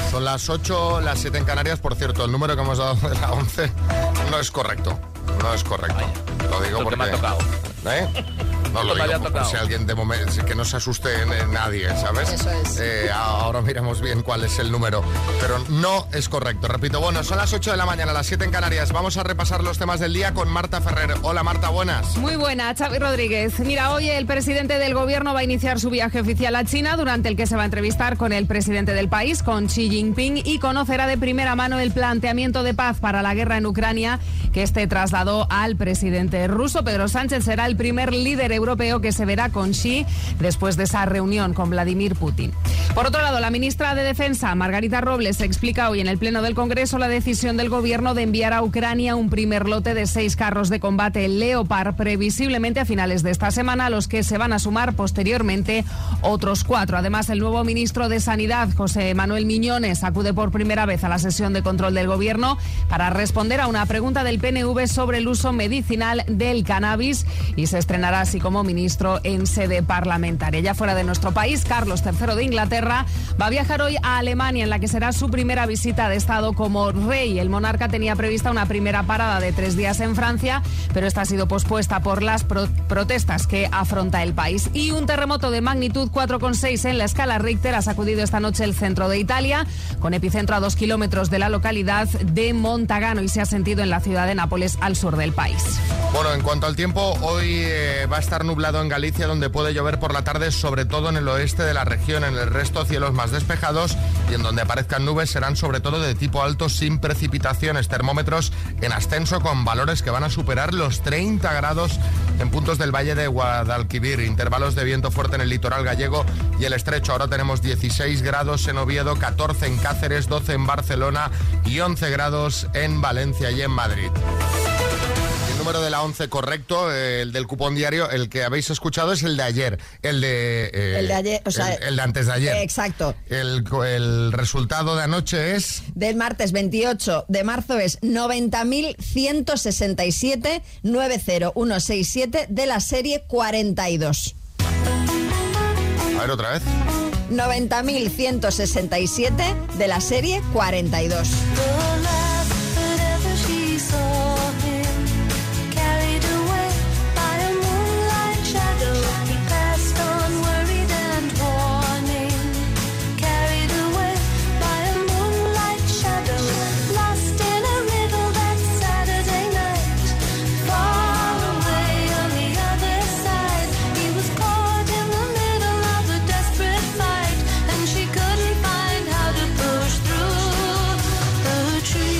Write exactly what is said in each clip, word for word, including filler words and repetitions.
Son las ocho, las siete en Canarias. Por cierto, el número que hemos dado de la once no es correcto. No es correcto. Vaya. Lo digo Lo porque... que me ha tocado. ¿Eh? No lo me digo había por tocado. si alguien de momento, que no se asuste en nadie, ¿sabes? Eso es. Eh, ahora miremos bien cuál es el número, pero no es correcto. Repito, bueno, son las ocho de la mañana, las siete en Canarias. Vamos a repasar los temas del día con Marta Ferrer. Hola Marta, buenas. Muy buena, Xavi Rodríguez. Mira, hoy el presidente del gobierno va a iniciar su viaje oficial a China, durante el que se va a entrevistar con el presidente del país, con Xi Jinping, y conocerá de primera mano el planteamiento de paz para la guerra en Ucrania que este trasladó al presidente ruso. Pedro Sánchez será el primer líder europeo que se verá con Xi después de esa reunión con Vladimir Putin. Por otro lado, la ministra de Defensa, Margarita Robles, explica hoy en el Pleno del Congreso la decisión del gobierno de enviar a Ucrania un primer lote de seis carros de combate Leopard, previsiblemente a finales de esta semana, a los que se van a sumar posteriormente otros cuatro. Además, el nuevo ministro de Sanidad, José Manuel Miñones, acude por primera vez a la sesión de control del gobierno para responder a una pregunta del P N V sobre el uso medicinal del cannabis, y se estrenará así como ministro en sede parlamentaria. Ya fuera de nuestro país, Carlos tercero de Inglaterra va a viajar hoy a Alemania, en la que será su primera visita de Estado como rey. El monarca tenía prevista una primera parada de tres días en Francia, pero esta ha sido pospuesta por las pro- protestas que afronta el país. Y un terremoto de magnitud cuatro coma seis en la escala Richter ha sacudido esta noche el centro de Italia, con epicentro a dos kilómetros de la localidad de Montagano, y se ha sentido en la ciudad de Nápoles, al sur del país. Bueno, en cuanto al tiempo, hoy eh, va a estar nublado en Galicia, donde puede llover por la tarde, sobre todo en el oeste de la región. En el resto, cielos más despejados, y en donde aparezcan nubes serán sobre todo de tipo alto, sin precipitaciones. Termómetros en ascenso, con valores que van a superar los treinta grados en puntos del valle de Guadalquivir. Intervalos de viento fuerte en el litoral gallego y el estrecho. Ahora tenemos dieciséis grados en Oviedo, catorce en Cáceres, doce en Barcelona y once grados en Valencia y en Madrid. El número de la once correcto, eh, el del cupón diario, el que habéis escuchado es el de ayer. El de... Eh, El de ayer, o sea... El, el de antes de ayer. Exacto. El, el resultado de anoche es... Del martes veintiocho de marzo es noventa mil ciento sesenta y siete nueve cero uno seis siete de la serie cuarenta y dos. A ver, otra vez. noventa mil ciento sesenta y siete de la serie cuarenta y dos. Tree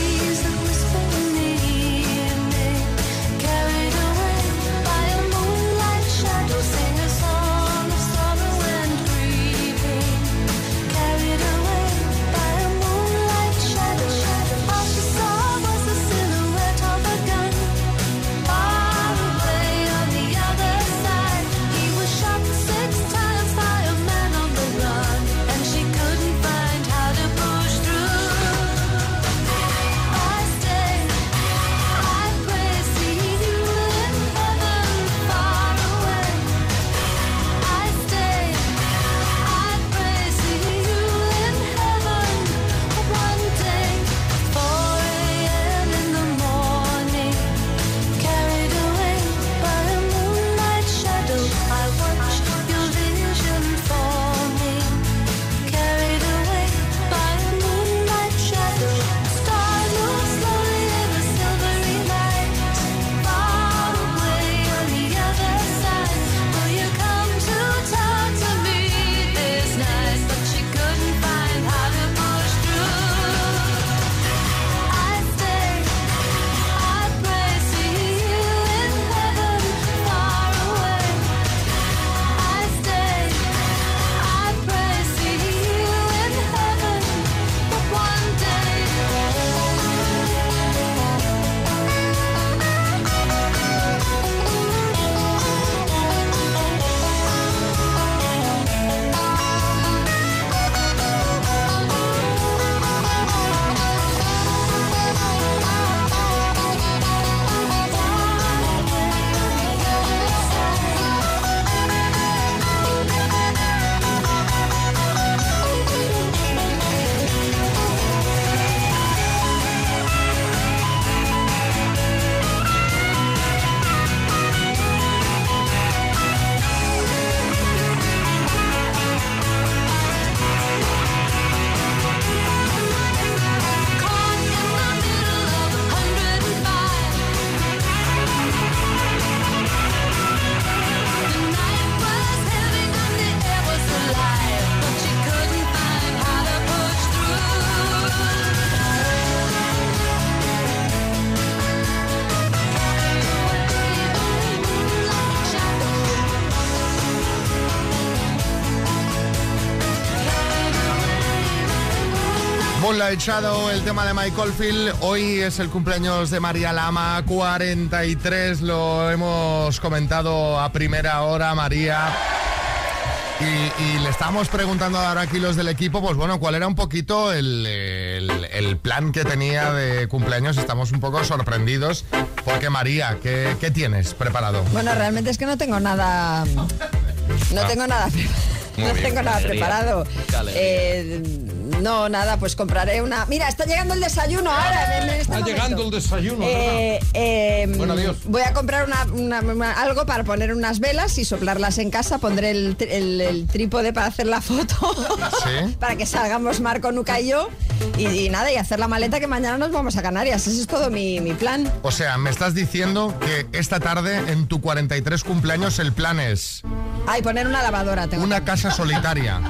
Moonlight Shadow, el tema de Mike Oldfield. Hoy es el cumpleaños de María Lama, cuarenta y tres, lo hemos comentado a primera hora, María. Y, y le estábamos preguntando ahora aquí los del equipo, pues bueno, cuál era un poquito el, el, el plan que tenía de cumpleaños. Estamos un poco sorprendidos porque, María, ¿qué, qué tienes preparado? Bueno, realmente es que no tengo nada... No Ah. tengo nada, no bien. tengo nada Alegría. preparado. Qué alegría. Eh, no, nada, pues compraré una... Mira, está llegando el desayuno ahora. en este Está momento. llegando el desayuno, Eh, eh, Bueno, adiós. voy a comprar una, una- una- algo para poner unas velas y soplarlas en casa. Pondré el, tri- el- el trípode para hacer la foto. ¿Sí? Para que salgamos Marco, Nuca y yo. Y, y nada, y hacer la maleta que mañana nos vamos a Canarias. Ese es todo mi, mi plan. O sea, me estás diciendo que esta tarde, en tu cuarenta y tres cumpleaños, el plan es Ay, poner una lavadora. Tengo una casa solitaria,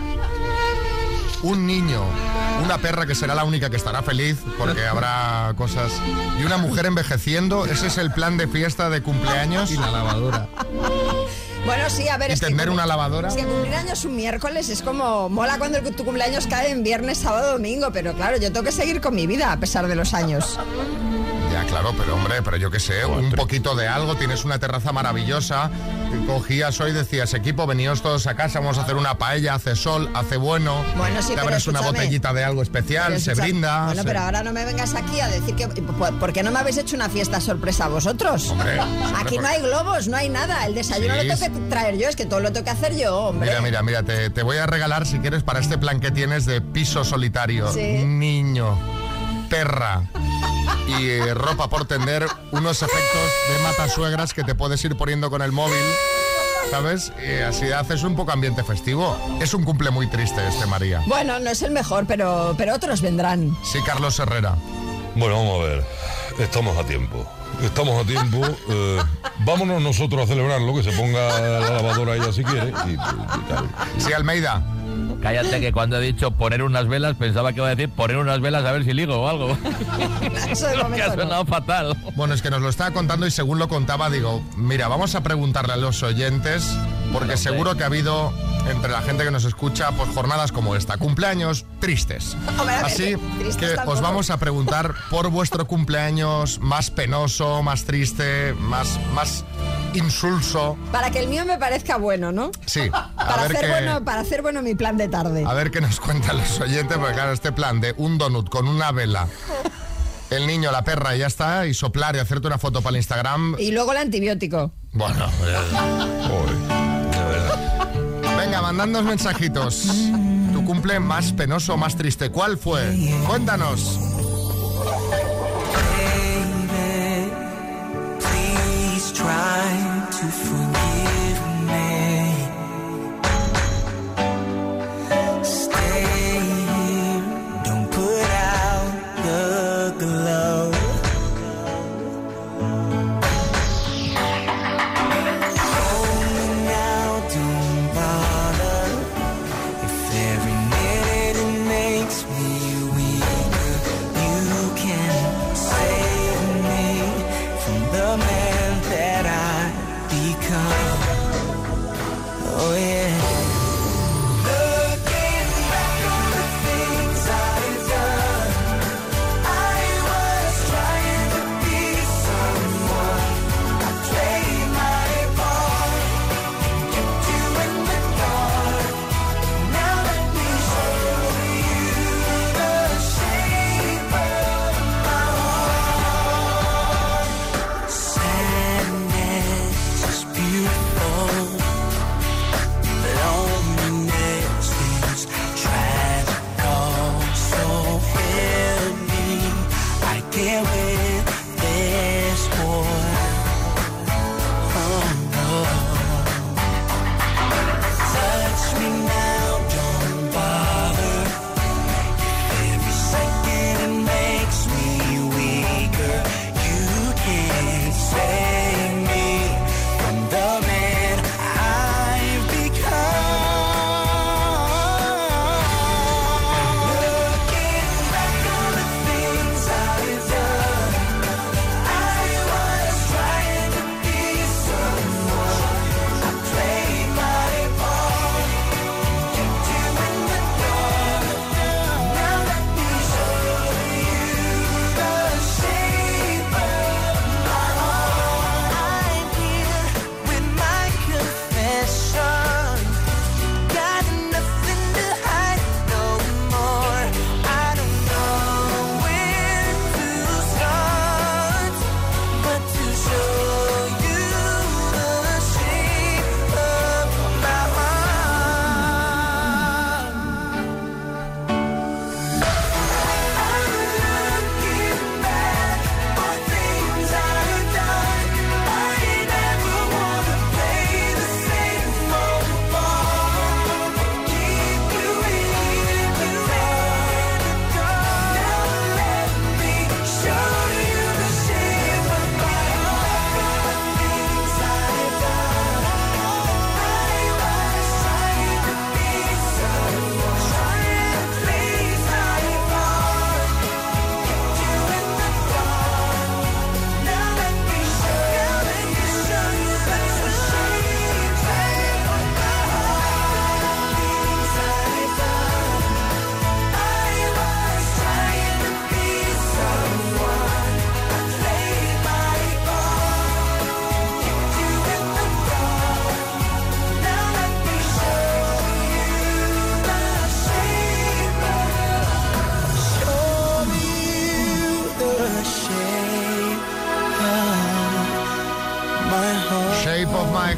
un niño, una perra que será la única que estará feliz porque habrá cosas, y una mujer envejeciendo. Ese es el plan de fiesta de cumpleaños. Y la lavadora. Bueno, sí, a ver, Y es que tener cum- una lavadora. Es que cumplir años un miércoles es como... Mola cuando el- tu cumpleaños cae en viernes, sábado, domingo, pero claro, yo tengo que seguir con mi vida a pesar de los años. Ya, claro, pero hombre, pero yo qué sé, un poquito de algo. Tienes una terraza maravillosa. Cogías hoy, decías, equipo, veníos todos a casa, vamos a hacer una paella, hace sol, hace bueno. Bueno, sí, Te pero abres una escúchame. botellita de algo especial, Pero se escucha- brinda. Bueno, se- pero ahora no me vengas aquí a decir que... ¿Por qué no me habéis hecho una fiesta sorpresa a vosotros? Hombre, Aquí hombre, no hay globos, no hay nada. El desayuno Sí, lo tengo que traer yo, es que todo lo tengo que hacer yo, hombre. Mira, mira, mira, te, te voy a regalar, si quieres, para este plan que tienes de piso solitario, Sí. niño, perra y eh, ropa por tender, unos efectos de matasuegras que te puedes ir poniendo con el móvil, ¿sabes? Y así haces un poco ambiente festivo. Es un cumple muy triste este, María. Bueno, no es el mejor, pero, pero otros vendrán. Sí, Carlos Herrera. Bueno, vamos a ver. Estamos a tiempo. Estamos a tiempo. Eh, vámonos nosotros a celebrarlo, que se ponga la lavadora ella si quiere. Y, y tal. Sí, Almeida. Cállate, que cuando he dicho poner unas velas pensaba que iba a decir poner unas velas a ver si ligo o algo. Eso de Lo que momento ha no. sonado fatal. Bueno, es que nos lo estaba contando y según lo contaba, digo, mira, vamos a preguntarle a los oyentes, porque seguro que ha habido entre la gente que nos escucha, pues jornadas como esta, cumpleaños tristes. Hombre, a ver, Así tristes que tampoco. os vamos a preguntar por vuestro cumpleaños más penoso, más triste, más, más insulso. Para que el mío me parezca bueno, ¿no? Sí, a Para ver hacer, qué... bueno, para hacer bueno mi plan de tarde. A ver qué nos cuentan los oyentes, porque claro, este plan de un donut con una vela, el niño, la perra y ya está, y soplar y hacerte una foto para el Instagram. Y luego el antibiótico. Bueno, Joder, de verdad. venga, mandadnos mensajitos. Tu cumple más penoso, más triste, ¿cuál fue? Cuéntanos. Please try to forgive me. Stay here, don't put out the glow. Hold me now, don't bother. If every minute it makes me weaker, you can save me from the man that I become. Oh yeah. Looking back on the things I've done, I was trying to be someone. I played my part, kept you in the dark. Now let me show you the shape of my heart. Sadness is beautiful. Loneliness is tragic, oh, so heavy. I can't with this boy. Oh no. Touch me now, don't bother. Every second it makes me weaker. You can't save me from the man I've become. Looking back on the things I've done,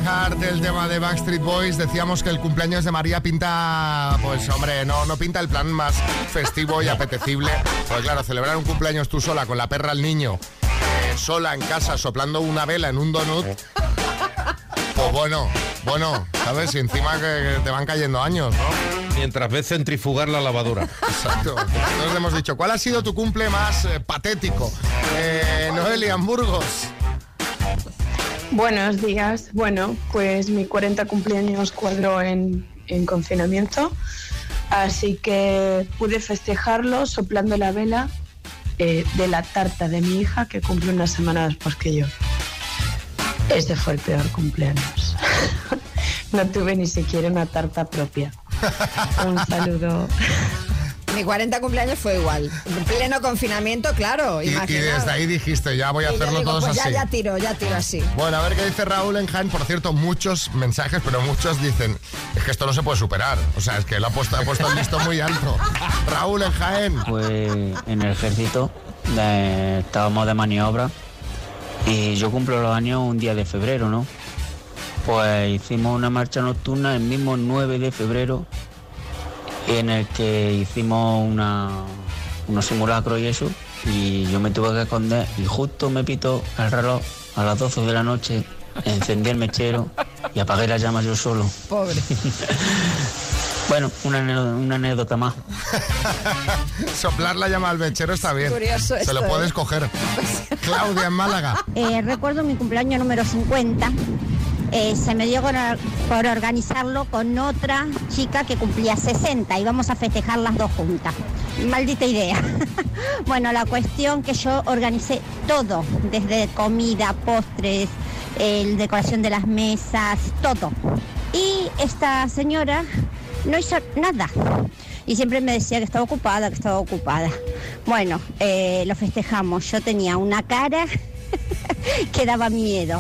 Heart, el tema de Backstreet Boys. Decíamos que el cumpleaños de María pinta, pues hombre, no, no pinta el plan más festivo y apetecible. Pues claro, celebrar un cumpleaños tú sola con la perra al niño, eh, sola en casa soplando una vela en un donut. Pues bueno, bueno, ¿sabes? Y encima que te van cayendo años, ¿no? Mientras ves centrifugar la lavadora. Exacto. Nos hemos dicho, ¿cuál ha sido tu cumple más eh, patético? Eh, Noelia, en Burgos. Buenos días. Bueno, pues mi cuarenta cumpleaños cuadró en, en confinamiento, así que pude festejarlo soplando la vela eh, de la tarta de mi hija, que cumple una semana después que yo. Ese fue el peor cumpleaños. No tuve ni siquiera una tarta propia. Un saludo. Mi cuarenta cumpleaños fue igual. En pleno confinamiento, claro. Y, y desde ahí dijiste, ya voy a Y hacerlo digo, todos pues así. Ya, ya tiro, ya tiro así. Bueno, a ver qué dice Raúl en Jaén. Por cierto, muchos mensajes, pero muchos dicen, es que esto no se puede superar. O sea, es que lo ha puesto, ha puesto el listón muy alto. Raúl en Jaén. Pues en el ejército de- estábamos de maniobra y yo cumplo los años un día de febrero, ¿no? Pues hicimos una marcha nocturna el mismo nueve de febrero, en el que hicimos una, unos simulacros y eso, y yo me tuve que esconder y justo me pitó el reloj a las doce de la noche, encendí el mechero y apagué las llamas yo solo. Pobre. Bueno, una, anécdota- una anécdota más. Soplar la llama al mechero está bien. Curioso Se esto, lo puedes ¿eh? coger. Claudia en Málaga. Eh, recuerdo mi cumpleaños número cincuenta. Eh, se me dio por, por organizarlo con otra chica que cumplía sesenta. Íbamos a festejar las dos juntas. Maldita idea. Bueno, la cuestión que yo organicé todo, desde comida, postres, el decoración de las mesas, todo. Y esta señora no hizo nada. Y siempre me decía que estaba ocupada, que estaba ocupada. Bueno, eh, lo festejamos. Yo tenía una cara que daba miedo.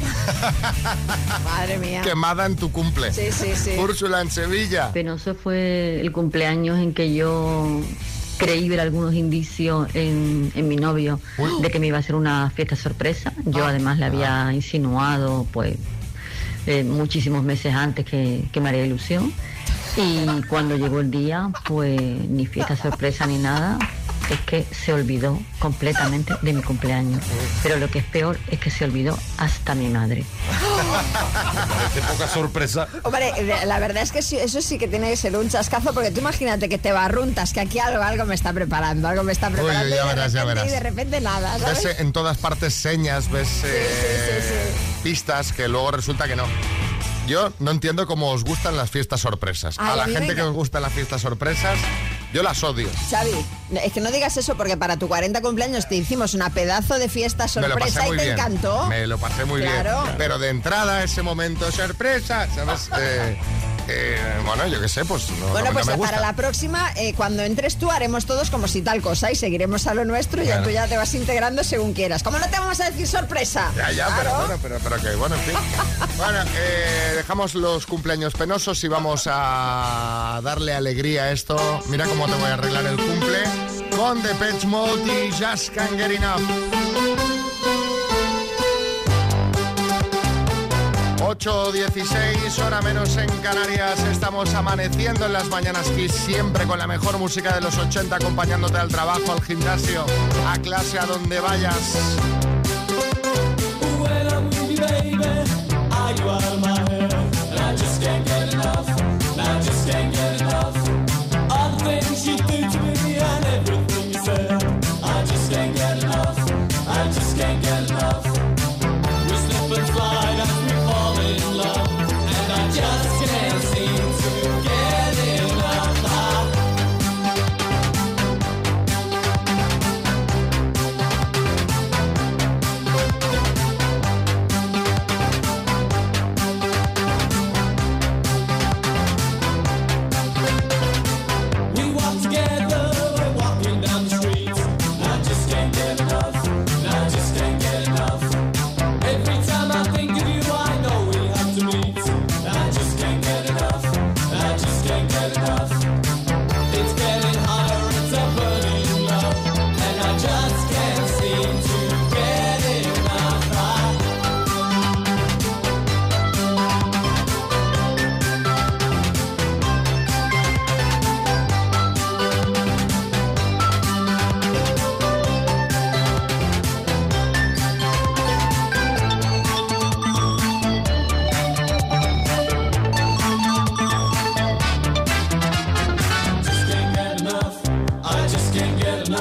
Madre mía. Quemada en tu cumple. Sí, sí, sí. Úrsula en Sevilla. Penoso fue el cumpleaños en que yo creí ver algunos indicios en, en mi novio de que me iba a hacer una fiesta sorpresa. Yo además le había insinuado pues eh, muchísimos meses antes que, que me haría ilusión. Y cuando llegó el día, pues ni fiesta sorpresa ni nada. Es que se olvidó completamente de mi cumpleaños. Pero lo que es peor es que se olvidó hasta mi madre. Parece poca sorpresa. Hombre, de- la verdad es que sí, eso sí que tiene que ser un chascazo, porque tú imagínate que te barruntas, que aquí algo, algo me está preparando, algo me está preparando. Uy, ya y, de verás, ya repente, verás. y de repente nada, ¿sabes? Ves en todas partes señas, ves eh, pistas que luego resulta que no. Yo no entiendo cómo os gustan las fiestas sorpresas. Ay, a la a mí me gente que encanta. os gustan las fiestas sorpresas, yo las odio. Xavi, es que no digas eso, porque para tu cuarenta cumpleaños te hicimos una pedazo de fiesta Me lo pasé sorpresa y muy te bien. encantó. Me lo pasé muy Claro. bien. Pero de entrada, ese momento sorpresa, ¿sabes? Eh, eh, bueno, yo qué sé, pues no, Bueno, no, pues no me gusta. para la próxima, eh, cuando entres tú, haremos todos como si tal cosa y seguiremos a lo nuestro y ya Claro. tú ya te vas integrando según quieras. ¿Cómo no te vamos a decir sorpresa? Ya, ya, Claro. pero bueno, pero, pero que bueno, en fin. Bueno, eh, dejamos los cumpleaños penosos y vamos a darle alegría a esto. Mira cómo te voy a arreglar el cumple con Depeche Mode y Just Can't Get Enough. ocho dieciséis, hora menos en Canarias. Estamos amaneciendo en las mañanas Kiss, siempre con la mejor música de los ochenta, acompañándote al trabajo, al gimnasio, a clase, a donde vayas.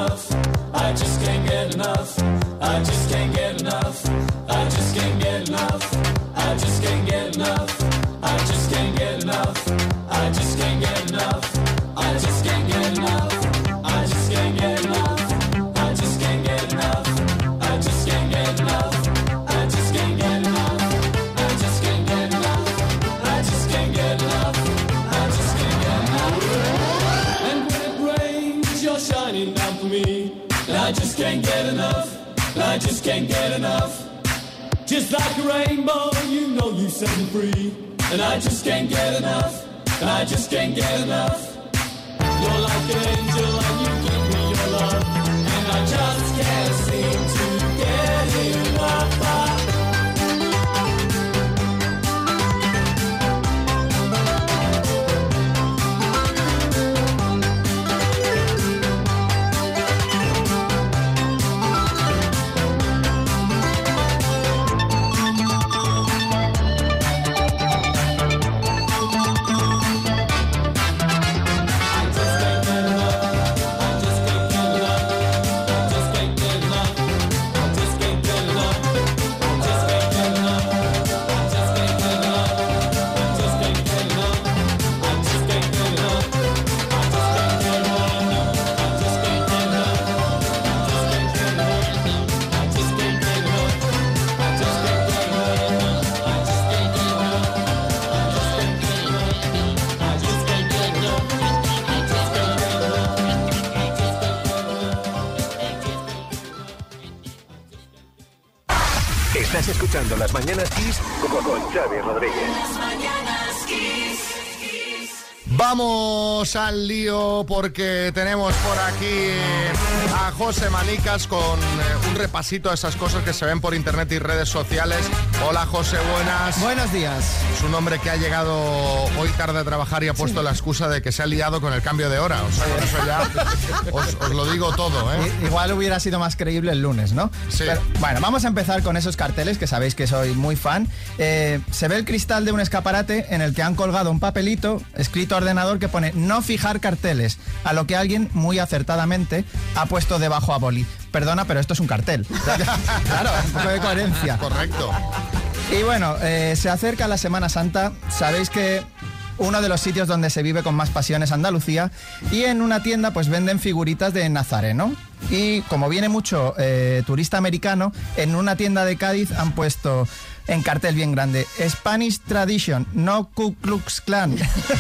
enough. I just can't get enough. I just can't get enough. I just can't get enough. I just can't get enough. I just can't get enough. I just can't get enough. I just can't get enough. I just can't get enough. I just can't get enough. I just can't get enough. I just can't get enough. I just can't get enough. I just can't get enough. I just can't get enough. And when it rains, you're shining down for me. And I just can't get enough. And I just can't get enough. Just like a rainbow, you know you set me free. And I just can't get enough. And I just can't get enough. You're like an angel and you give me your love. And I just can't seem to get enough. Estás escuchando Las Mañanas Kiss con, con Xavi Rodríguez. Las Mañanas Kiss. Vamos al lío porque tenemos por aquí a José Manicas con eh, un repasito a esas cosas que se ven por internet y redes sociales. Hola José, buenas. Buenos días. Es un hombre que ha llegado hoy tarde a trabajar y ha puesto sí. la excusa de que se ha liado con el cambio de hora. O sea, por eso ya os, os lo digo todo, ¿eh? I, igual hubiera sido más creíble el lunes, ¿no? Sí. Pero, bueno, vamos a empezar con esos carteles que sabéis que soy muy fan. Eh, se ve el cristal de un escaparate en el que han colgado un papelito escrito a ordenador que pone no fijar carteles, a lo que alguien muy acertadamente ha puesto debajo a boli. Perdona, pero esto es un cartel. Claro, un poco de coherencia. Correcto. Y bueno, eh, se acerca la Semana Santa. Sabéis que uno de los sitios donde se vive con más pasión es Andalucía, y en una tienda pues venden figuritas de Nazareno. Y como viene mucho eh, turista americano, en una tienda de Cádiz han puesto en cartel bien grande Spanish Tradition, no Ku Klux Klan.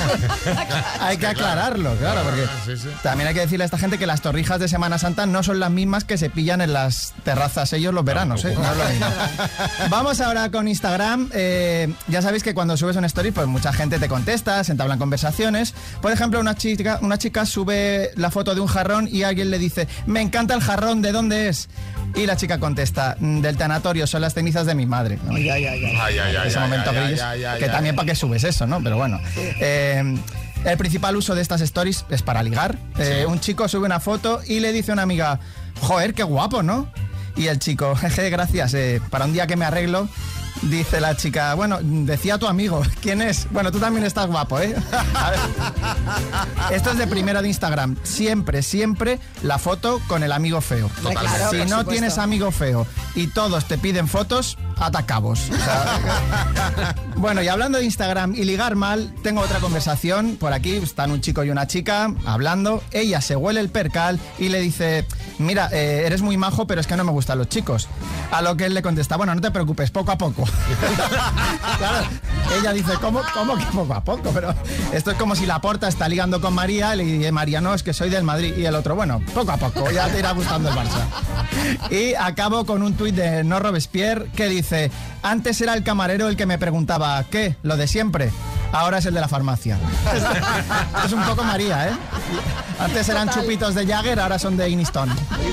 Hay que aclararlo, claro, porque sí, sí. también hay que decirle a esta gente que las torrijas de Semana Santa no son las mismas que se pillan en las terrazas ellos los veranos, ¿eh? No es lo mismo. Vamos ahora con Instagram. Eh, ya sabéis que cuando subes un story, pues mucha gente te contesta, se entablan conversaciones. Por ejemplo, una chica, una chica sube la foto de un jarrón y alguien le dice, me encanta el jarrón, ¿de dónde es? Y la chica contesta, del tanatorio, son las cenizas de mi madre. ¿No? Ay, ay, ay, ay. ay, ay Ese ay, momento ay, gris, ay, ay, que ay, también ay. para qué subes eso, ¿no? Pero bueno. Eh, el principal uso de estas stories es para ligar. Eh, sí. Un chico sube una foto y le dice a una amiga, joder, qué guapo, ¿no? Y el chico, jeje, gracias, eh, para un día que me arreglo. Dice la chica, bueno, decía tu amigo, ¿quién es? Bueno, tú también estás guapo, ¿eh? A ver. Esto es de primera de Instagram. Siempre, siempre la foto con el amigo feo. Totalmente. Claro, si no supuesto. tienes amigo feo y todos te piden fotos, atacabos. O sea, bueno, y hablando de Instagram y ligar mal, tengo otra conversación. Por aquí están un chico y una chica hablando. Ella se huele el percal y le dice, mira, eh, eres muy majo, pero es que no me gustan los chicos. A lo que él le contesta, bueno, no te preocupes, poco a poco. Claro, ella dice, ¿cómo, ¿cómo que poco a poco? Pero esto es como si Laporta está ligando con María, le dice, María, no, es que soy del Madrid. Y el otro, bueno, poco a poco, ya te irá gustando el Barça. Y acabo con un tuit de No Robespierre que dice, antes era el camarero el que me preguntaba, ¿qué? ¿Lo de siempre? Ahora es el de la farmacia. Es un poco María, ¿eh? Antes eran Total. chupitos de Jagger, ahora son de Iniston.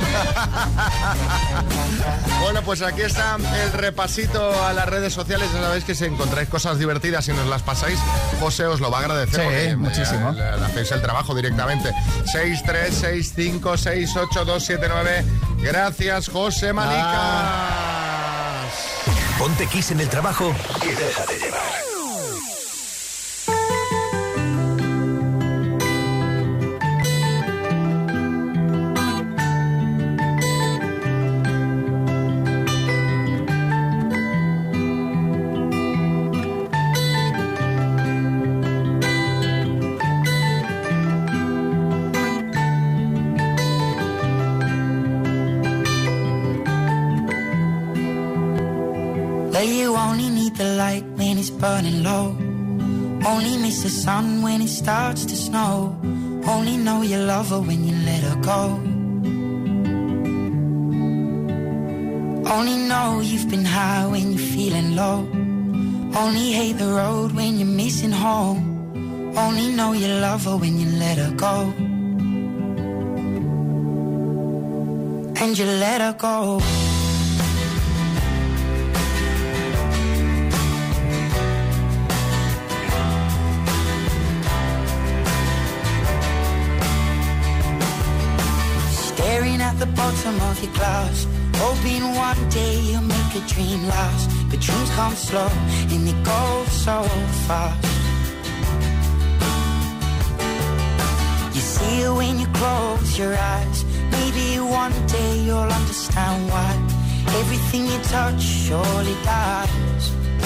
Bueno, pues aquí está el repasito a las redes sociales. Ya sabéis que si encontráis cosas divertidas y nos las pasáis, José os lo va a agradecer. Sí, porque muchísimo. Le, le hacéis el trabajo directamente. seis tres seis cinco seis ocho dos siete nueve. Gracias, José Manicas. Ah. Ponte Kiss en el trabajo y déjate llevar. Well, you only need the light when it's burning low. Only miss the sun when it starts to snow. Only know you love her when you let her go. Only know you've been high when you're feeling low. Only hate the road when you're missing home. Only know you love her when you let her go. And you let her go. Staring at the bottom of your glass, hoping one day you'll make a dream last. But dreams come slow and they go so fast. You see it when you close your eyes. Maybe one day you'll understand why everything you touch surely dies.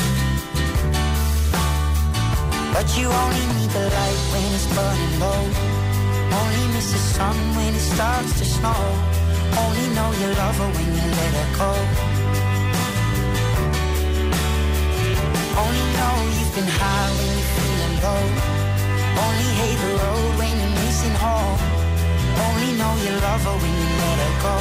But you only need the light when it's burning low. Only miss the sun when it starts to snow. Only know you love her when you let her go. Only know you've been high when you're feeling low. Only hate the road when you're missing home. Only know you love her when you let her go.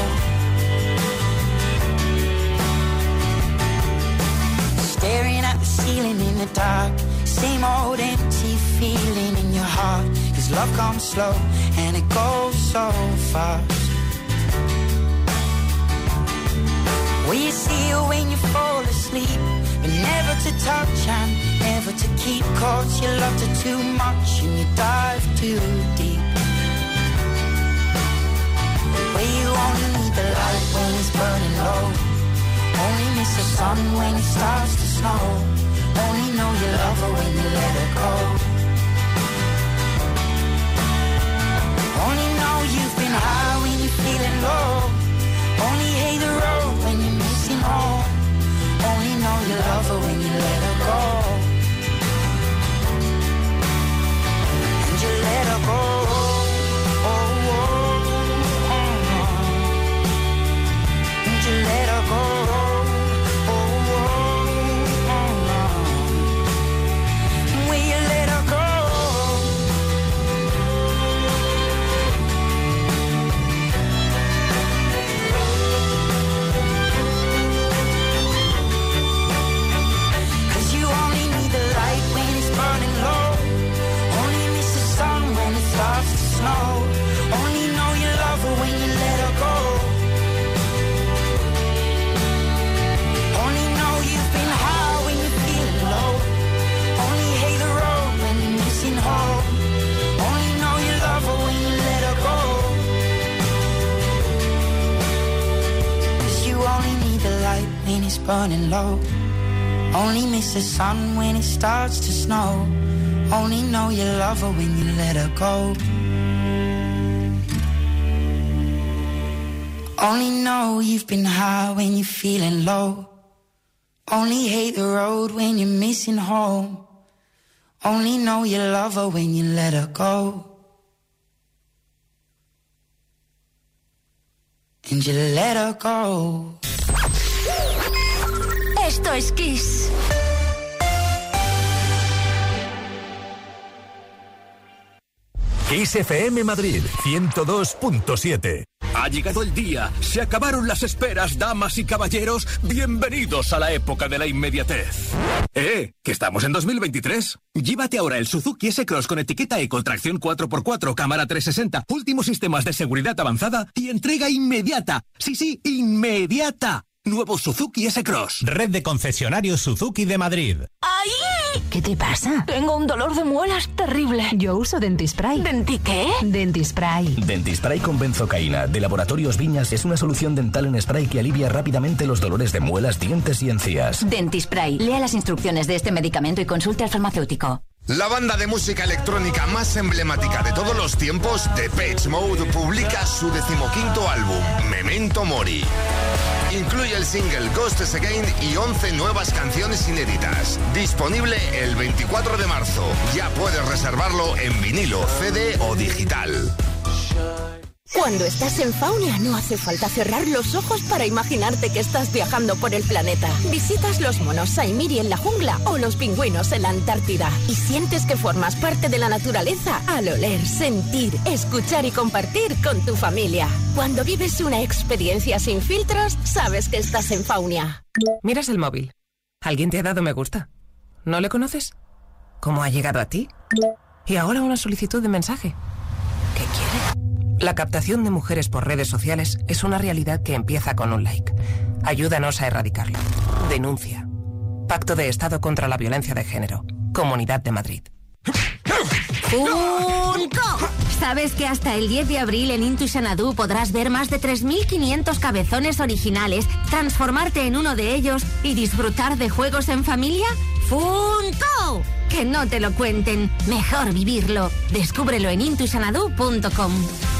Staring at the ceiling in the dark. Same old empty feeling in your heart. Cause love comes slow and it goes so fast. Well, you see her when you fall asleep, but never to touch and never to keep. Cause you loved her too much and you dive too deep. Well, you only need the light when it's burning low. Only miss the sun when it starts to snow. Only know you love her when you let her go. Only know you've been high when you're feeling low. Only hate the road when you're missing home. Only know you love her when you let her go. And you let her go. Oh, oh, oh, oh. And you let her go. Oh, oh, oh, oh. Will you let her go? Only know you love her when you let her go. Only know you've been high when you're feeling low. Only hate the road when you're missing home. Only know you love her when you let her go. Cause you only need the light when it's burning low. Only miss the sun when it starts to snow. Only know you love her when you let her go. Only know you've been high when you're feeling low. Only hate the road when you're missing home. Only know you love her when you let her go. And you let her go. Esto es Kiss. Kiss F M Madrid ciento dos punto siete. Ha llegado el día, se acabaron las esperas, damas y caballeros, bienvenidos a la época de la inmediatez. ¡Eh! ¿Que estamos en dos mil veintitrés? Llévate ahora el Suzuki S-Cross con etiqueta Eco, tracción cuatro por cuatro, cámara trescientos sesenta, últimos sistemas de seguridad avanzada y entrega inmediata. Sí, sí, inmediata. Nuevo Suzuki S-Cross. Red de concesionarios Suzuki de Madrid. ¡Ay! ¿Qué te pasa? Tengo un dolor de muelas terrible. Yo uso Dentispray. ¿Denti qué? Dentispray. Dentispray con benzocaína de Laboratorios Viñas es una solución dental en spray que alivia rápidamente los dolores de muelas, dientes y encías. Dentispray. Lea las instrucciones de este medicamento y consulte al farmacéutico. La banda de música electrónica más emblemática de todos los tiempos, Depeche Mode, publica su decimoquinto álbum, Memento Mori. Incluye el single Ghosts Again y once nuevas canciones inéditas. Disponible el veinticuatro de marzo. Ya puedes reservarlo en vinilo, C D o digital. Cuando estás en Faunia no hace falta cerrar los ojos para imaginarte que estás viajando por el planeta. Visitas los monos Saimiri en la jungla o los pingüinos en la Antártida y sientes que formas parte de la naturaleza al oler, sentir, escuchar y compartir con tu familia. Cuando vives una experiencia sin filtros, sabes que estás en Faunia. Miras el móvil. ¿Alguien te ha dado me gusta? ¿No le conoces? ¿Cómo ha llegado a ti? Y ahora una solicitud de mensaje. ¿Qué quiere? La captación de mujeres por redes sociales es una realidad que empieza con un like. Ayúdanos a erradicarlo. Denuncia. Pacto de Estado contra la Violencia de Género. Comunidad de Madrid. ¡Funko! ¿Sabes que hasta el diez de abril en Intu Xanadu podrás ver más de tres mil quinientos cabezones originales, transformarte en uno de ellos y disfrutar de juegos en familia? ¡Funko! Que no te lo cuenten, mejor vivirlo. Descúbrelo en intu xanadu punto com.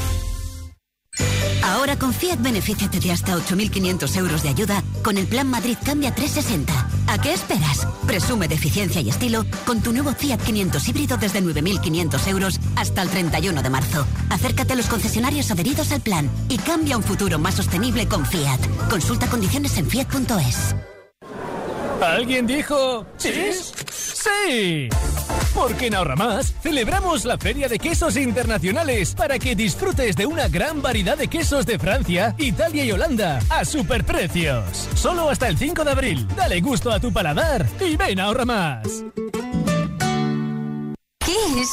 Ahora con Fiat benefíciate de hasta ocho mil quinientos euros de ayuda con el Plan Madrid Cambia trescientos sesenta. ¿A qué esperas? Presume de eficiencia y estilo con tu nuevo Fiat quinientos híbrido desde nueve mil quinientos euros hasta el treinta y uno de marzo. Acércate a los concesionarios adheridos al plan y cambia un futuro más sostenible con Fiat. Consulta condiciones en fiat punto es. ¿Alguien dijo chis? ¡Sí! Porque en Ahorra Más celebramos la Feria de Quesos Internacionales para que disfrutes de una gran variedad de quesos de Francia, Italia y Holanda a superprecios. Solo hasta el cinco de abril. Dale gusto a tu paladar y ven a Ahorra Más. Kiss.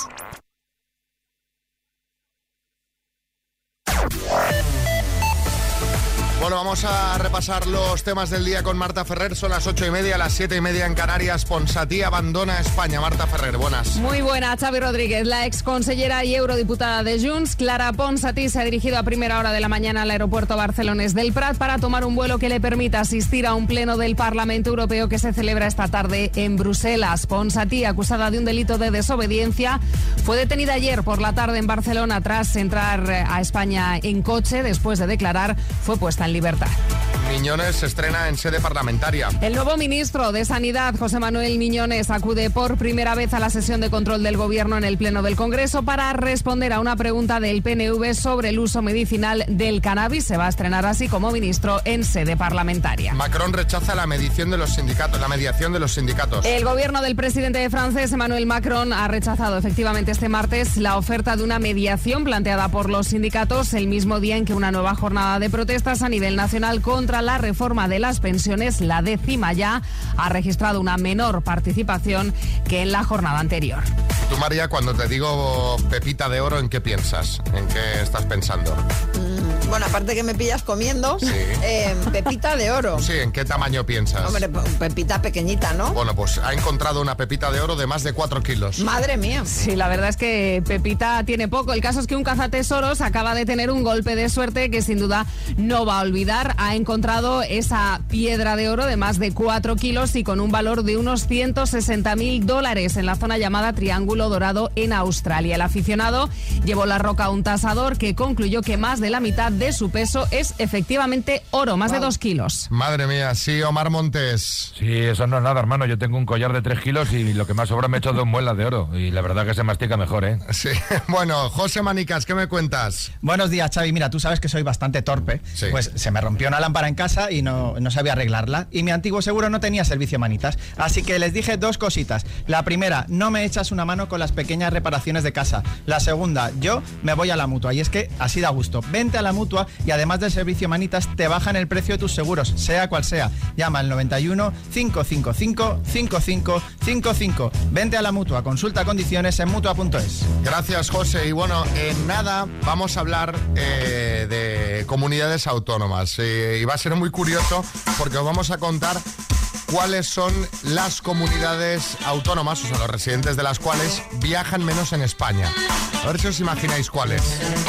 Bueno, vamos a repasar los temas del día con Marta Ferrer. Son las ocho y media, las siete y media en Canarias. Ponsatí abandona España. Marta Ferrer, buenas. Muy buena, Xavi Rodríguez. La exconsellera y eurodiputada de Junts, Clara Ponsatí, se ha dirigido a primera hora de la mañana al aeropuerto barcelonés del Prat para tomar un vuelo que le permita asistir a un pleno del Parlamento Europeo que se celebra esta tarde en Bruselas. Ponsatí, acusada de un delito de desobediencia, fue detenida ayer por la tarde en Barcelona tras entrar a España en coche. Después de declarar, fue puesta en libertad. Miñones se estrena en sede parlamentaria. El nuevo ministro de Sanidad, José Manuel Miñones, acude por primera vez a la sesión de control del Gobierno en el Pleno del Congreso para responder a una pregunta del P N V sobre el uso medicinal del cannabis. Se va a estrenar así como ministro en sede parlamentaria. Macron rechaza la mediación de los sindicatos, la mediación de los sindicatos. El gobierno del presidente francés, Emmanuel Macron, ha rechazado efectivamente este martes la oferta de una mediación planteada por los sindicatos el mismo día en que una nueva jornada de protestas a nivel nacional contra la reforma de las pensiones, la décima ya, ha registrado una menor participación que en la jornada anterior. Tú, María, cuando te digo pepita de oro, ¿en qué piensas? ¿En qué estás pensando? Mm, bueno, aparte que me pillas comiendo, sí. eh, pepita de oro. Sí, ¿en qué tamaño piensas? Hombre, pepita pequeñita, ¿no? Bueno, pues ha encontrado una pepita de oro de más de cuatro kilos. Madre mía. Sí, la verdad es que Pepita tiene poco. El caso es que un cazatesoros acaba de tener un golpe de suerte que sin duda no va a olvidar. Ha encontrado esa piedra de oro de más de cuatro kilos y con un valor de unos ciento sesenta mil dólares en la zona llamada Triángulo Dorado en Australia. El aficionado llevó la roca a un tasador que concluyó que más de la mitad de su peso es efectivamente oro, más wow. de dos kilos. Madre mía, sí, Omar Montes. Sí, eso no es nada, hermano. Yo tengo un collar de tres kilos y lo que más sobra me he hecho dos muelas de oro. Y la verdad que se mastica mejor, ¿eh? Sí. Bueno, José Manicas, ¿qué me cuentas? Buenos días, Xavi. Mira, tú sabes que soy bastante torpe. Sí. Pues se me rompió una lámpara en casa y no, no sabía arreglarla. Y mi antiguo seguro no tenía servicio manitas. Así que les dije dos cositas. La primera, no me echas una mano con las pequeñas reparaciones de casa. La segunda, yo me voy a la Mutua. Y es que así da gusto. Vente a la Mutua y además del servicio manitas te bajan el precio de tus seguros, sea cual sea. Llama al noventa y uno, cinco cinco cinco, cinco cinco cinco cinco. Vente a la Mutua. Consulta condiciones en mutua punto es. Gracias, José. Y bueno, en nada vamos a hablar eh, de comunidades autónomas. Eh, y va a ser muy curioso porque os vamos a contar cuáles son las comunidades autónomas, o sea, los residentes de las cuales viajan menos en España. A ver si os imagináis cuáles.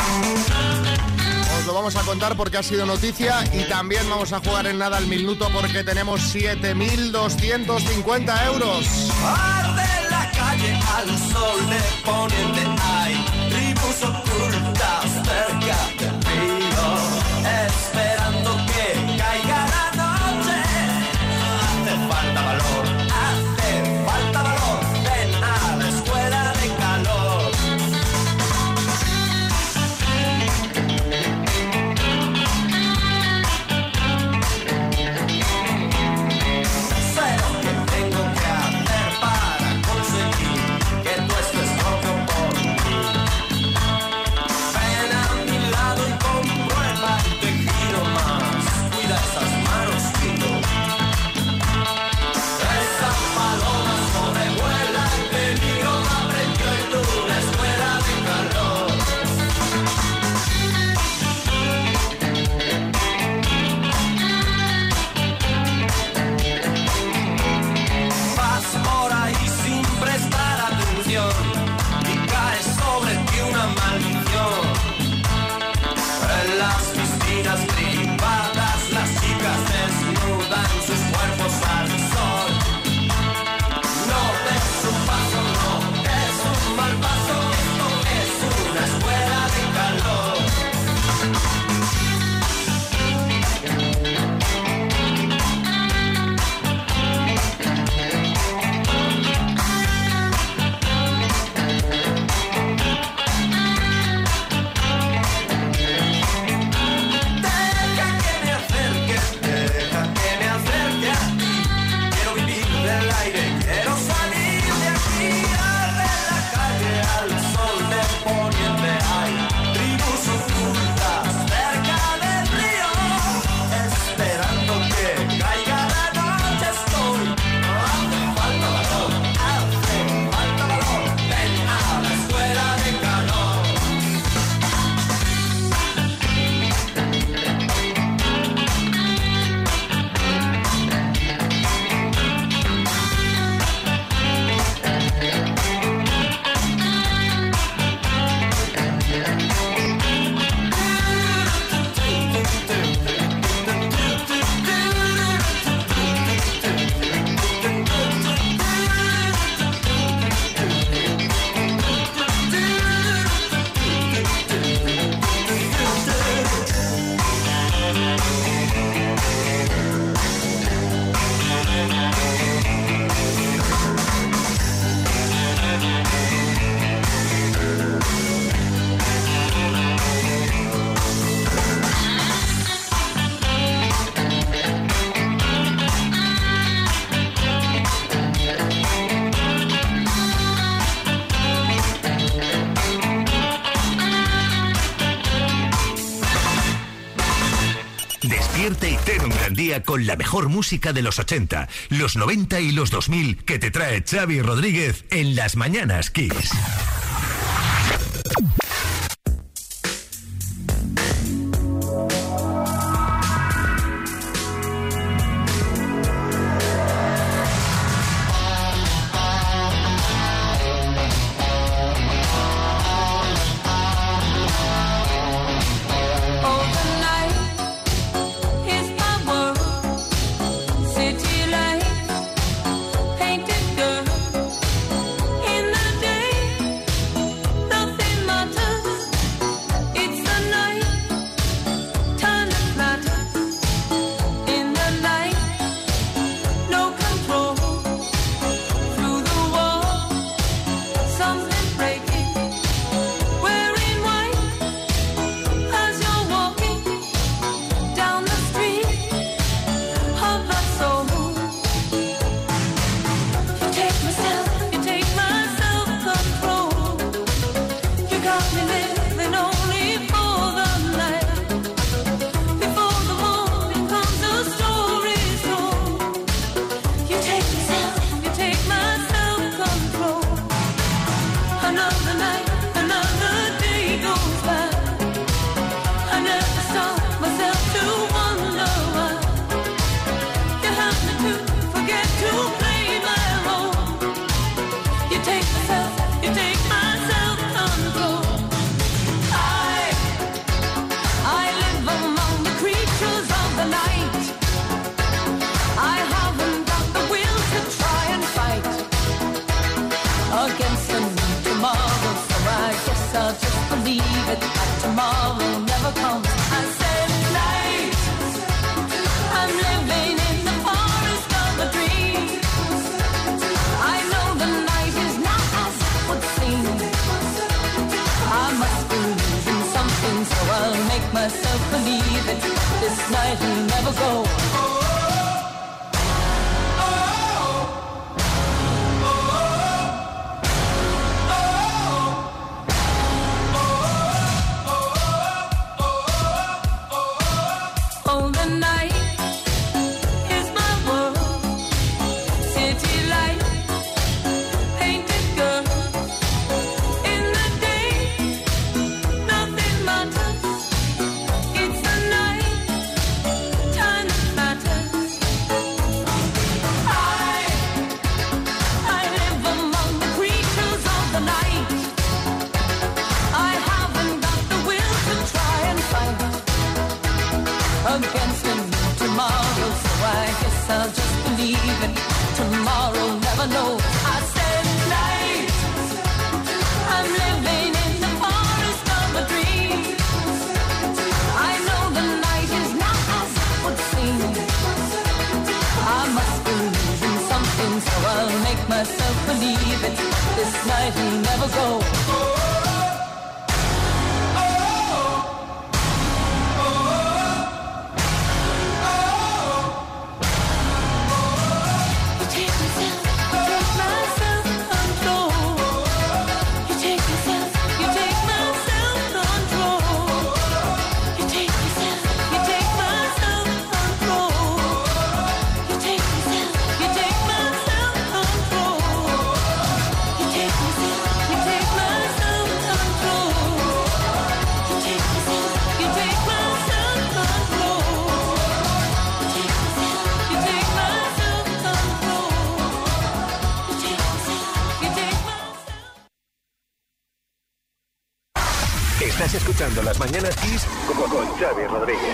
Os lo vamos a contar porque ha sido noticia y también vamos a jugar en nada al minuto porque tenemos siete mil doscientos cincuenta euros. Arde la calle, al sol le ponen de hay tribus ocultas cerca del río, esperando que caiga la noche. Hace falta valor, hace falta valor, ven a la escuela de calor. Despierte y ten un gran día con la mejor música de los ochenta, los noventa y los dos mil que te trae Xavi Rodríguez en Las Mañanas Kiss. Estás escuchando Las Mañanas Kiss con, con Xavi Rodríguez.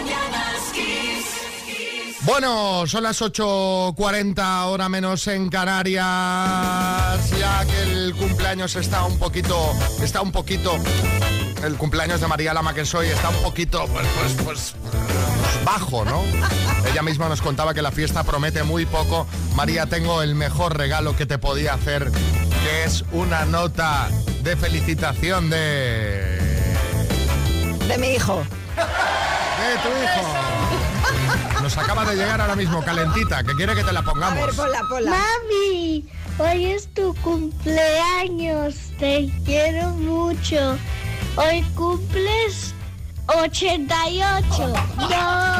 Bueno, son las ocho cuarenta, hora menos en Canarias. Ya que el cumpleaños está un poquito, está un poquito, el cumpleaños de María Lama que soy está un poquito, pues, pues, pues, pues bajo, ¿no? Ella misma nos contaba que la fiesta promete muy poco. María, tengo el mejor regalo que te podía hacer, que es una nota de felicitación de... De mi hijo. De tu hijo. Nos acaba de llegar ahora mismo, calentita, que quiere que te la pongamos. A ver, ponla, ponla. Mami, hoy es tu cumpleaños, te quiero mucho. Hoy cumples ochenta y ocho. No.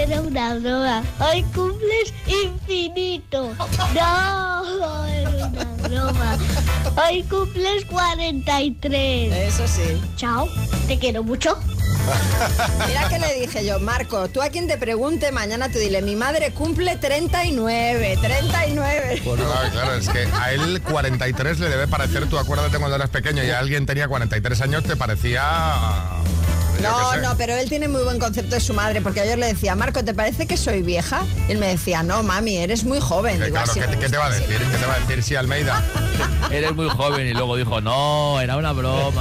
era una broma. Hoy cumples infinito. No, era una broma. Hoy cumples cuarenta y tres. Eso sí. Chao, te quiero mucho. Mira que le dije yo, Marco, tú a quien te pregunte mañana tú dile, mi madre cumple treinta y nueve, treinta y nueve. Bueno, claro, claro, es que a él cuarenta y tres le debe parecer, tú acuérdate cuando eras pequeño y a alguien tenía cuarenta y tres años, te parecía... No, no, pero él tiene muy buen concepto de su madre, porque ayer le decía, Marco, ¿te parece que soy vieja? Y él me decía, no, mami, eres muy joven. Digo, claro, "Así ¿qué, me ¿qué te va a decir? ¿Qué te va a decir, sí, Almeida? Eres muy joven y luego dijo, no, era una broma.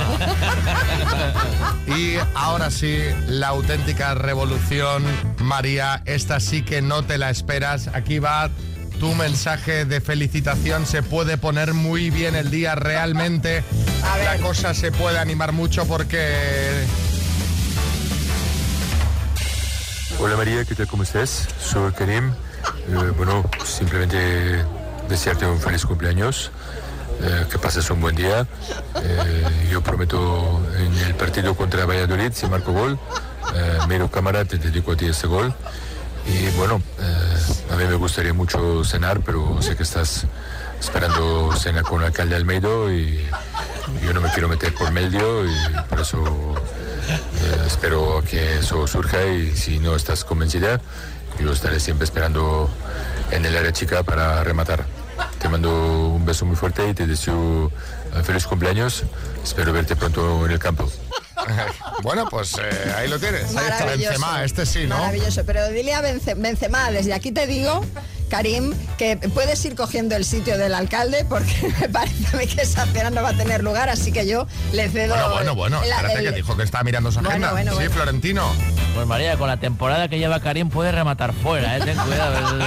Y ahora sí, la auténtica revolución, María, esta sí que no te la esperas. Aquí va tu mensaje de felicitación. Se puede poner muy bien el día realmente. La cosa se puede animar mucho porque... Hola María, ¿qué tal? ¿Cómo estás? Soy Karim. Eh, bueno, simplemente desearte un feliz cumpleaños, eh, que pases un buen día. Eh, yo prometo en el partido contra Valladolid, si marco gol, eh, Miro Cámara, te dedico a ti este gol. Y bueno, eh, a mí me gustaría mucho cenar, pero sé que estás esperando cena con el alcalde Almeida y yo no me quiero meter por medio y por eso... Eh, espero que eso surja y si no estás convencida, yo estaré siempre esperando en el área chica para rematar. Te mando un beso muy fuerte y te deseo uh, feliz cumpleaños. Espero verte pronto en el campo. Bueno, pues eh, ahí lo tienes. Ahí está Maravilloso. Benzema, este sí, ¿no? Maravilloso, pero dile a Bence- Benzema, desde aquí te digo, Karim, que puedes ir cogiendo el sitio del alcalde porque me parece a mí que esa cena no va a tener lugar, así que yo le cedo... Bueno, bueno, bueno, el- espérate el- que dijo que estaba mirando su Bueno, agenda. bueno, sí, bueno. Florentino. Pues María, con la temporada que lleva Karim puede rematar fuera, ¿eh? Ten cuidado.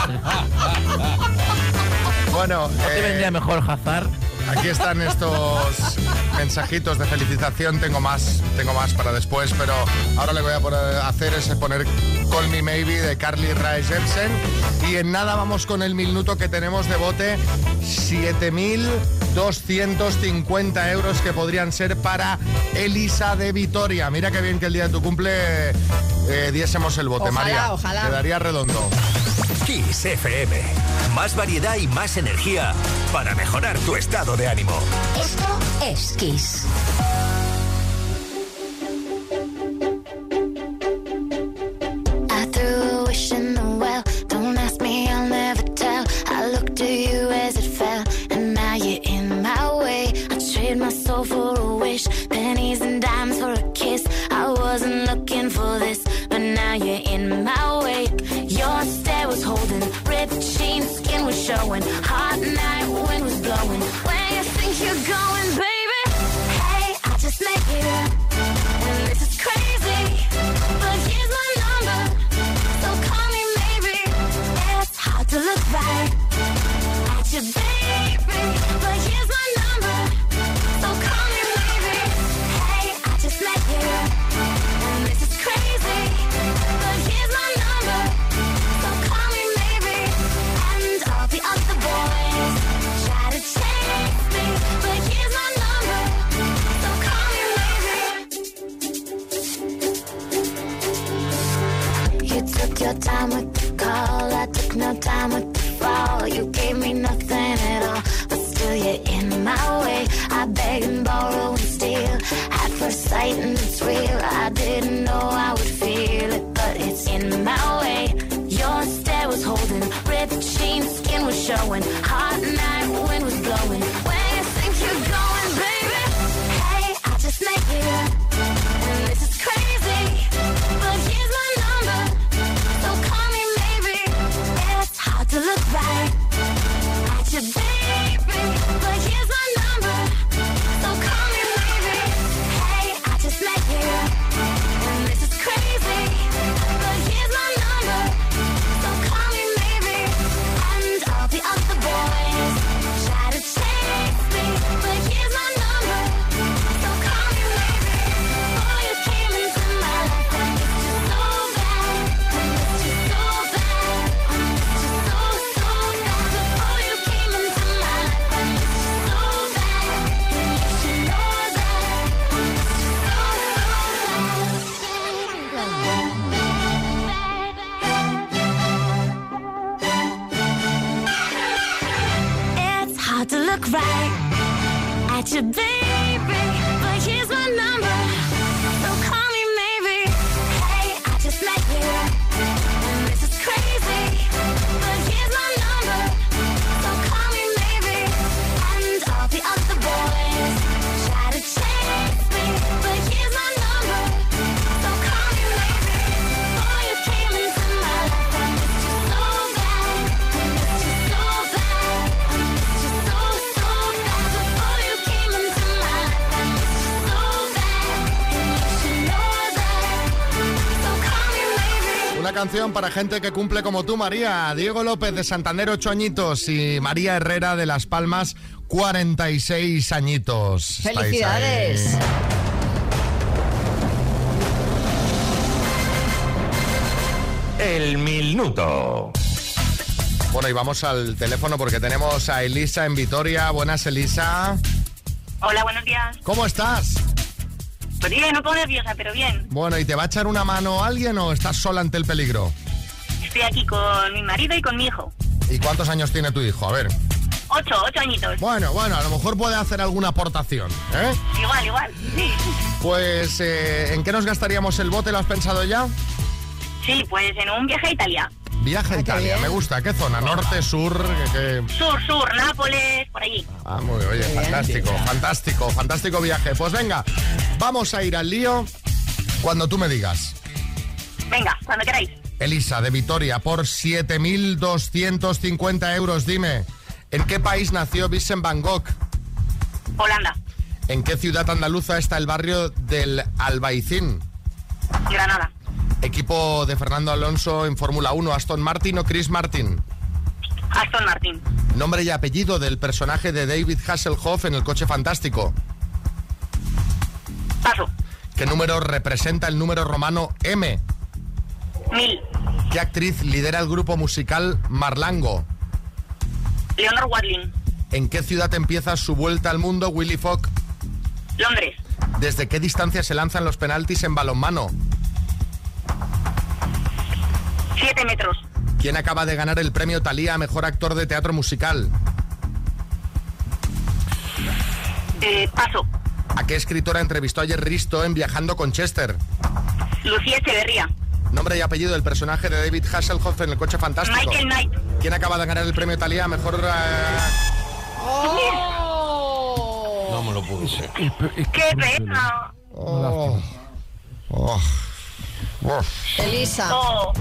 Bueno, ¿no te eh, vendría mejor Hazard? Aquí están estos mensajitos de felicitación. Tengo más, tengo más para después, pero ahora le voy a poner, hacer es poner Call Me Maybe de Carly Rae Jepsen. Y en nada vamos con el minuto que tenemos de bote. siete mil doscientos cincuenta euros que podrían ser para Elisa de Vitoria. Mira qué bien que el día de tu cumple eh, diésemos el bote, Ojalá, María. ojalá. Quedaría redondo. Kiss F M. Más variedad y más energía para mejorar tu estado de ánimo. Esto es Kiss. I threw a wish in the well. Don't ask me, I'll never tell. I looked to you as it fell, and now you're in my way. I trade my soul for a wish, pennies and dimes for a kiss. I wasn't looking for this, but now you're in my way. Your stare was holding, ripped jeans, skin was showing. Hot night, wind was blowing. Where you think you're going, baby? Hey, I just met you, and this is crazy, but here's my number, so call me maybe. It's hard to look right at you, baby, but here's my number, so call me maybe. Hey, I just met you, and this is crazy, but here's my number, so call me maybe. And all the other boys try to chase me, but here's my number, so call me maybe. You took your time with the call, I took no time with the fall. You gave me nothing at all, but still you're in my way. I beg and borrow and steal, at first sight and it's real. I didn't know I would feel it, but it's in my way. Your stare was holding, ripped jeans, skin was showing. Hot night, wind was blowing. Where you think you're going, baby? Hey, I just met you, and this is crazy, but here's my number, so call me maybe. It's hard to look right at you, baby, but here's my number, so call me maybe. Hey, I just met you, and this is crazy. right at your baby, but here's my number, so call me maybe. Hey, I just met you, and this is crazy, but here's my number, so call me maybe. And all the other boys try to chase me, but here's my number, so call me maybe. Boy, you came into my life, I missed you so bad, I missed you so bad, I missed you so, so bad. Before you came into my life, I missed you so bad, and you should know that, so call me maybe. Una canción para gente que cumple como tú, María. Diego López de Santander, ocho añitos, y María Herrera de Las Palmas, cuarenta y seis añitos. ¡Felicidades! Estáis ahí. El minuto. Bueno, y vamos al teléfono porque tenemos a Elisa en Vitoria. Buenas, Elisa. Hola, buenos días. ¿Cómo estás? Pues bien, un poco nerviosa, pero bien. Bueno, ¿y te va a echar una mano alguien o estás sola ante el peligro? Estoy aquí con mi marido y con mi hijo. ¿Y cuántos años tiene tu hijo? A ver. Ocho, ocho añitos. Bueno, bueno, a lo mejor puede hacer alguna aportación, ¿eh? Igual, igual, sí. Pues, eh, ¿en qué nos gastaríamos el bote? ¿Lo has pensado ya? Sí, pues en un viaje a Italia. Viaje a Italia, me gusta. ¿Qué zona? ¿Norte, sur? ¿Qué, qué? Sur, sur, Nápoles, por allí. Ah, muy bien, oye, fantástico, fantástico, fantástico viaje. Pues venga, vamos a ir al lío cuando tú me digas. Venga, cuando queráis. Elisa, de Vitoria, por siete mil doscientos cincuenta euros, dime, ¿en qué país nació Vincent Van Gogh? Holanda. ¿En qué ciudad andaluza está el barrio del Albaicín? Granada. Equipo de Fernando Alonso en Fórmula uno, ¿Aston Martin o Chris Martin? Aston Martin. Nombre y apellido del personaje de David Hasselhoff en El Coche Fantástico. Paso. ¿Qué número representa el número romano M? Mil. ¿Qué actriz lidera el grupo musical Marlango? Leonor Watling. ¿En qué ciudad empieza su vuelta al mundo Willy Fogg? Londres. ¿Desde qué distancia se lanzan los penaltis en balonmano? Siete metros. ¿Quién acaba de ganar el premio Thalía a Mejor Actor de Teatro Musical? Eh, paso. ¿A qué escritora entrevistó ayer Risto en Viajando con Chester? Lucía Echeverría. Nombre y apellido del personaje de David Hasselhoff en El Coche Fantástico. Michael Knight. ¿Quién acaba de ganar el premio Thalía a Mejor... Uh... Oh. No me lo puedo decir. ¡Qué pena! Oh. Oh. Oh. Elisa. Oh.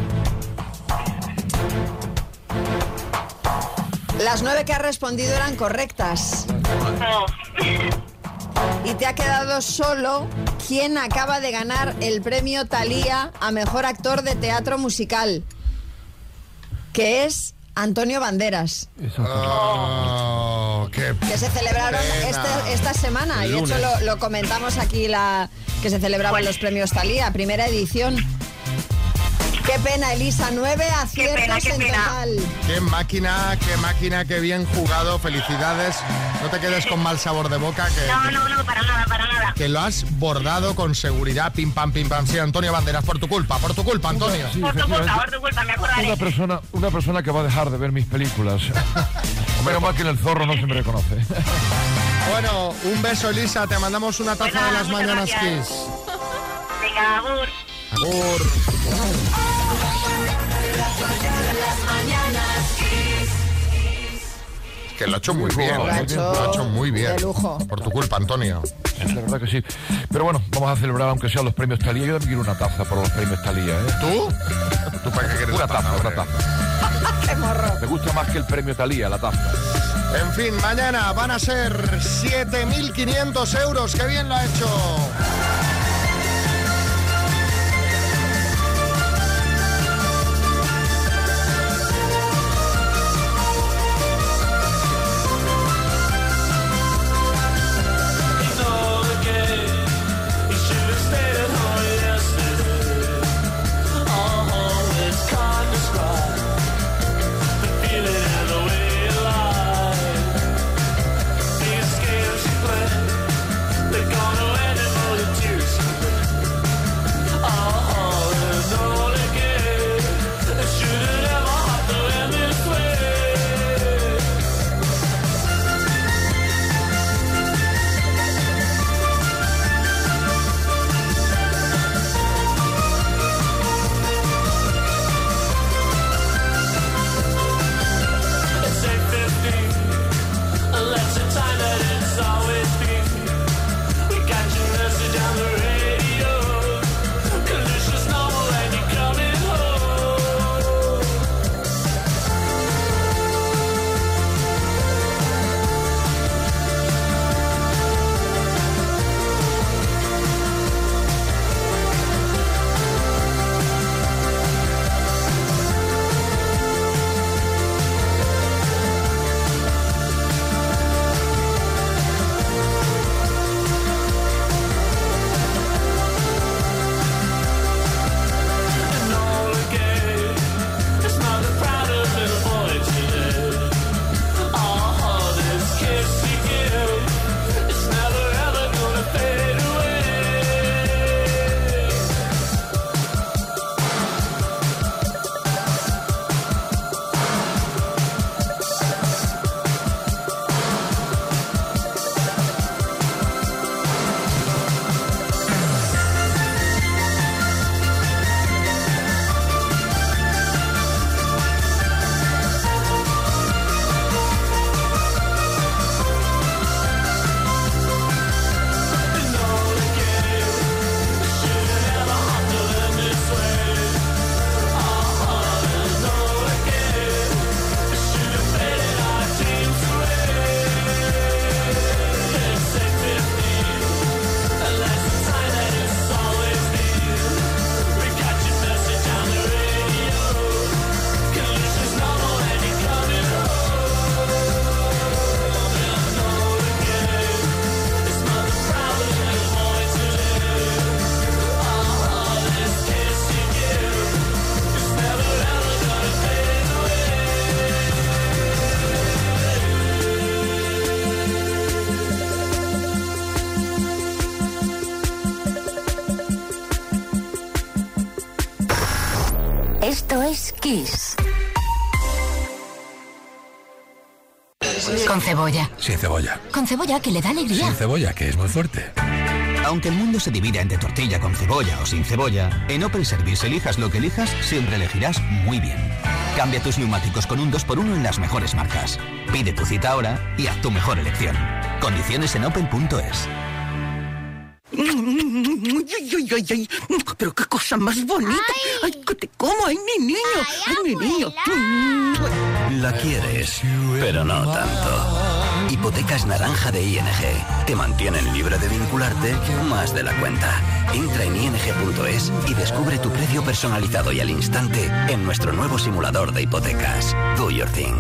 Las nueve que has respondido eran correctas. Oh. Y te ha quedado solo quien acaba de ganar el premio Thalía a Mejor Actor de Teatro Musical, que es Antonio Banderas. Oh, qué que se celebraron este, esta semana. Y de hecho lo, lo comentamos aquí, la que se celebraban los premios Thalía, primera edición. Qué pena, Elisa, nueve aciertos pena, qué en pena. total. Qué máquina, qué máquina, qué bien jugado, felicidades. No te quedes con mal sabor de boca, que, No, no, no, para nada, para nada. que lo has bordado con seguridad, pim pam, pim pam. Sí, Antonio Banderas, por tu culpa, por tu culpa, Antonio. Sí, Por tu culpa, efectivamente. por tu culpa, me acordaré. Una persona, una persona que va a dejar de ver mis películas. Menos mal que en el zorro no se me reconoce. Bueno, un beso, Elisa, te mandamos una taza Pues nada, de las muchas mañanas gracias. Kiss. Venga, agur. Agur. Que lo ha hecho muy bien, Lo ha ¿eh? hecho Lo ha hecho muy bien. de lujo. Por tu culpa, Antonio. La verdad que sí. Pero bueno, vamos a celebrar aunque sean los premios Thalía. Yo también quiero una taza por los premios Thalía, ¿eh? ¿Tú? ¿Tú para qué quieres Una la taza, taza, una hombre? taza. ¡Qué morro! Me gusta más que el premio Thalía, la taza. En fin, mañana van a ser siete mil quinientos euros. ¡Qué bien lo ha hecho! They're gonna win it for the Esto es Kiss. Con cebolla. Sin cebolla. Con cebolla, que le da alegría. Sin cebolla, que es muy fuerte. Aunque el mundo se divida entre tortilla con cebolla o sin cebolla, en Opel Service elijas lo que elijas, siempre elegirás muy bien. Cambia tus neumáticos con un dos por uno en las mejores marcas. Pide tu cita ahora y haz tu mejor elección. Condiciones en opel punto es. Ay, ay, ay, ay. Pero qué cosa más bonita. Ay, que te como, ay, mi niño, ay, mi niño. La quieres, pero no tanto. Hipotecas naranja de I N G. Te mantienen libre de vincularte más de la cuenta. Entra en i n g punto es y descubre tu precio personalizado y al instante en nuestro nuevo simulador de hipotecas. Do your thing.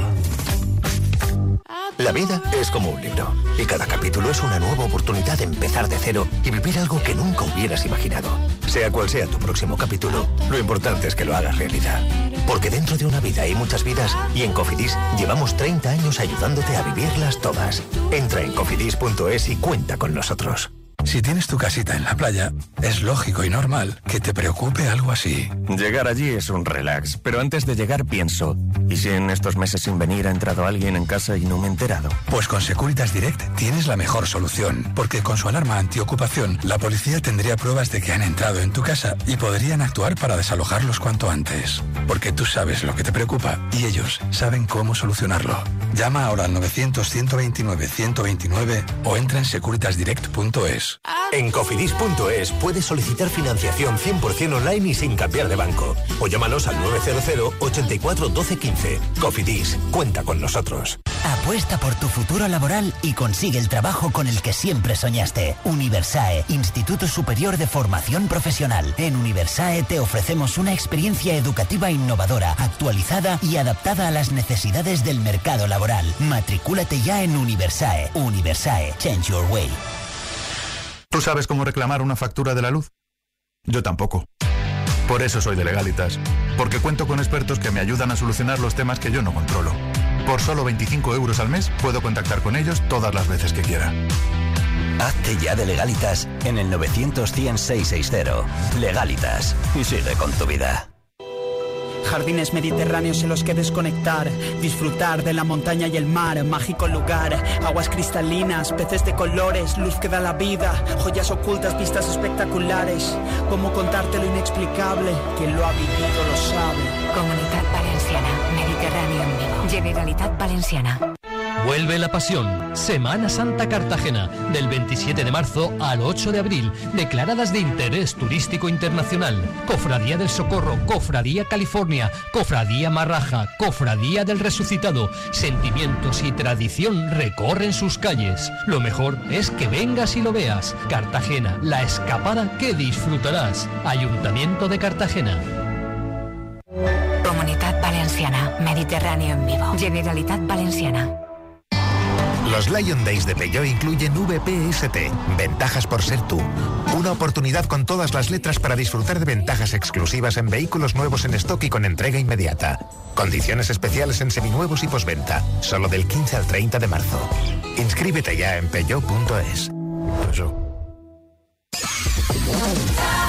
La vida es como un libro y cada capítulo es una nueva oportunidad de empezar de cero y vivir algo que nunca hubieras imaginado. Sea cual sea tu próximo capítulo, lo importante es que lo hagas realidad. Porque dentro de una vida hay muchas vidas y en Cofidis llevamos treinta años ayudándote a vivirlas todas. Entra en cofidis punto es y cuenta con nosotros. Si tienes tu casita en la playa, es lógico y normal que te preocupe algo así. Llegar allí es un relax, pero antes de llegar pienso, ¿y si en estos meses sin venir ha entrado alguien en casa y no me he enterado? Pues con Securitas Direct tienes la mejor solución, porque con su alarma antiocupación, la policía tendría pruebas de que han entrado en tu casa y podrían actuar para desalojarlos cuanto antes. Porque tú sabes lo que te preocupa y ellos saben cómo solucionarlo. Llama ahora al novecientos, ciento veintinueve, ciento veintinueve o entra en securitas direct punto es. En cofidis punto es puedes solicitar financiación cien por ciento online y sin cambiar de banco. O llámanos al nueve cero cero, ochenta y cuatro, doce, quince. Cofidis, cuenta con nosotros. Apuesta por tu futuro laboral y consigue el trabajo con el que siempre soñaste. Universae, Instituto Superior de Formación Profesional. En Universae te ofrecemos una experiencia educativa innovadora, actualizada y adaptada a las necesidades del mercado laboral. Matricúlate ya en Universae. Universae, change your way. ¿Tú sabes cómo reclamar una factura de la luz? Yo tampoco. Por eso soy de Legalitas, porque cuento con expertos que me ayudan a solucionar los temas que yo no controlo. Por solo veinticinco euros al mes puedo contactar con ellos todas las veces que quiera. Hazte ya de Legalitas en el novecientos, cien, seiscientos sesenta. Legalitas. Y sigue con tu vida. Jardines mediterráneos en los que desconectar, disfrutar de la montaña y el mar, mágico lugar, aguas cristalinas, peces de colores, luz que da la vida, joyas ocultas, vistas espectaculares. ¿Cómo contarte lo inexplicable? Quien lo ha vivido lo sabe. Comunitat Valenciana, Mediterráneo en vivo. Generalitat Valenciana. Vuelve la pasión. Semana Santa Cartagena, del veintisiete de marzo al ocho de abril. Declaradas de interés turístico internacional. Cofradía del Socorro, Cofradía California, Cofradía Marraja, Cofradía del Resucitado. Sentimientos y tradición recorren sus calles. Lo mejor es que vengas y lo veas. Cartagena, la escapada que disfrutarás. Ayuntamiento de Cartagena. Comunitat Valenciana, Mediterráneo en vivo. Generalitat Valenciana. Los Lion Days de Peugeot incluyen V P S T, ventajas por ser tú. Una oportunidad con todas las letras para disfrutar de ventajas exclusivas en vehículos nuevos en stock y con entrega inmediata. Condiciones especiales en seminuevos y postventa, solo del quince al treinta de marzo. Inscríbete ya en peugeot punto es. Eso.